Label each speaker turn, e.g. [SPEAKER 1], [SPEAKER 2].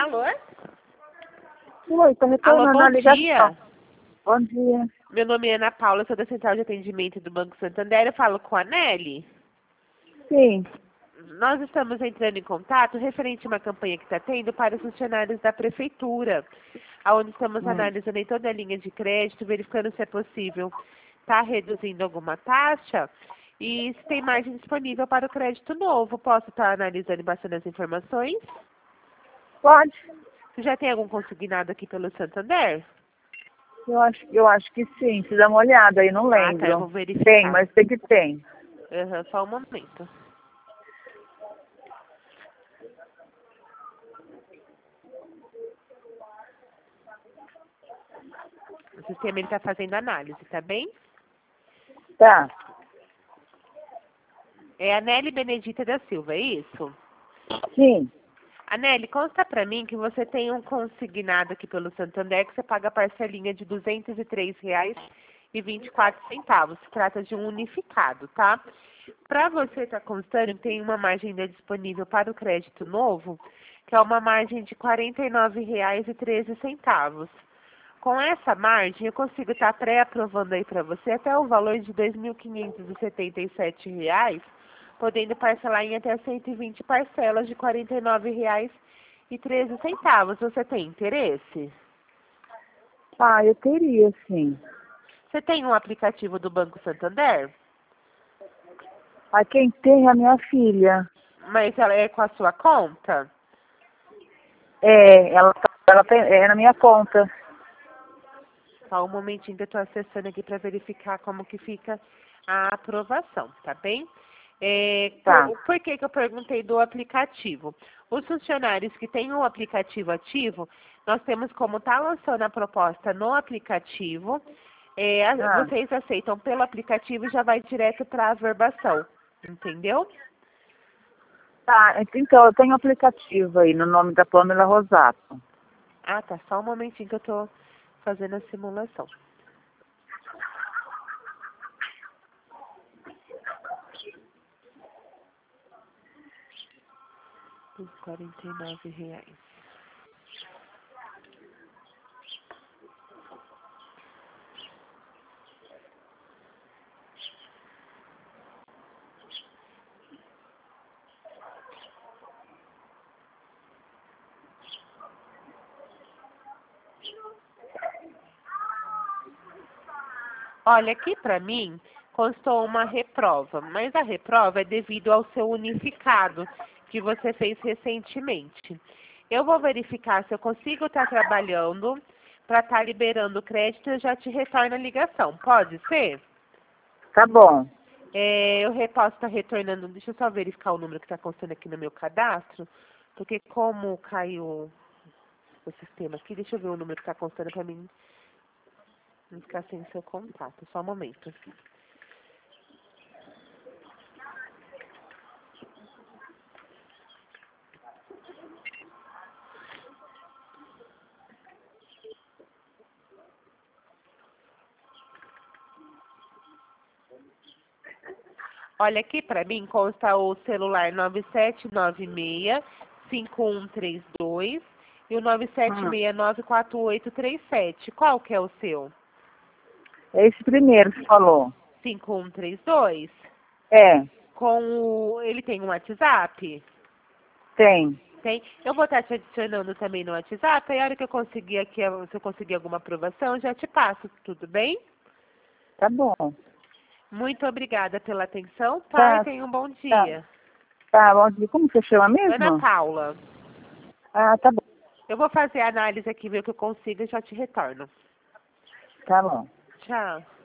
[SPEAKER 1] Alô?
[SPEAKER 2] Oi, tô
[SPEAKER 1] Alô,
[SPEAKER 2] retornando a
[SPEAKER 1] bom
[SPEAKER 2] ligação.
[SPEAKER 1] dia.
[SPEAKER 2] Bom dia.
[SPEAKER 1] Meu nome é Ana Paula, sou da Central de Atendimento do Banco Santander. Eu falo com a Nelly.
[SPEAKER 2] Sim.
[SPEAKER 1] Nós estamos entrando em contato referente a uma campanha que está tendo para os funcionários da Prefeitura, onde estamos analisando em toda a linha de crédito, verificando se é possível estar reduzindo alguma taxa e se tem margem disponível para o crédito novo. Posso estar analisando bastante as informações?
[SPEAKER 2] Pode?
[SPEAKER 1] Você já tem algum consignado aqui pelo Santander?
[SPEAKER 2] Eu acho que sim. Se dá uma olhada aí, não
[SPEAKER 1] Ah, tá, eu vou
[SPEAKER 2] lembro.
[SPEAKER 1] verificar.
[SPEAKER 2] Tem, mas tem que tem.
[SPEAKER 1] Só um momento. O sistema está fazendo análise, tá bem?
[SPEAKER 2] Tá.
[SPEAKER 1] É a Nelly Benedita da Silva, é isso?
[SPEAKER 2] Sim.
[SPEAKER 1] A Nelly, consta pra mim que você tem um consignado aqui pelo Santander que você paga a parcelinha de R$ 203,24. Se trata de um unificado, tá? Para você estar constando, tem uma margem ainda disponível para o crédito novo, que é uma margem de R$ 49,13. Com essa margem, eu consigo estar pré-aprovando aí para você até o valor de R$ 2.577, podendo parcelar em até 120 parcelas de R$ 49,13. Você tem interesse?
[SPEAKER 2] Ah, eu teria, sim.
[SPEAKER 1] Você tem um aplicativo do Banco Santander?
[SPEAKER 2] A quem tem é a minha filha.
[SPEAKER 1] Mas ela é com a sua conta?
[SPEAKER 2] É, ela tem, é na minha conta.
[SPEAKER 1] Só um momentinho que eu estou acessando aqui para verificar como que fica a aprovação, tá bem?
[SPEAKER 2] Tá.
[SPEAKER 1] Por que eu perguntei do aplicativo? Os funcionários que têm o aplicativo ativo, nós temos como tá lançando a proposta no aplicativo,
[SPEAKER 2] Ah,
[SPEAKER 1] vocês aceitam pelo aplicativo e já vai direto para a averbação, entendeu?
[SPEAKER 2] tá. Então, eu tenho um aplicativo aí no nome da Pamela Rosato.
[SPEAKER 1] Ah, tá, só um momentinho que eu estou fazendo a simulação. Os R$ 49. Olha, aqui para mim constou uma reprova, mas a reprova é devido ao seu unificado que você fez recentemente. Eu vou verificar se eu consigo estar trabalhando para estar liberando o crédito e eu já te retorno a ligação. Pode ser?
[SPEAKER 2] Tá bom.
[SPEAKER 1] Eu posso estar retornando, deixa eu só verificar o número que está constando aqui no meu cadastro, porque como caiu o sistema aqui, deixa eu ver o número que está constando para mim não ficar sem seu contato. Só um momento. Olha, aqui para mim consta o celular 9796-5132 e o 97694837. Qual que é o seu?
[SPEAKER 2] É esse primeiro que você falou.
[SPEAKER 1] 5132?
[SPEAKER 2] É,
[SPEAKER 1] Ele tem um WhatsApp?
[SPEAKER 2] tem.
[SPEAKER 1] Tem. Eu vou estar te adicionando também no WhatsApp, aí a hora que eu conseguir aqui, se eu conseguir alguma aprovação, eu já te passo, tudo bem?
[SPEAKER 2] Tá bom.
[SPEAKER 1] Muito obrigada pela atenção, tá? E
[SPEAKER 2] Tá,
[SPEAKER 1] tenha um bom
[SPEAKER 2] tá.
[SPEAKER 1] dia.
[SPEAKER 2] Tá, bom. Como você chama
[SPEAKER 1] Ana
[SPEAKER 2] mesmo?
[SPEAKER 1] Paula,
[SPEAKER 2] Ah, tá bom.
[SPEAKER 1] eu vou fazer a análise aqui, ver o que eu consigo e já te retorno.
[SPEAKER 2] Tá bom.
[SPEAKER 1] Tchau.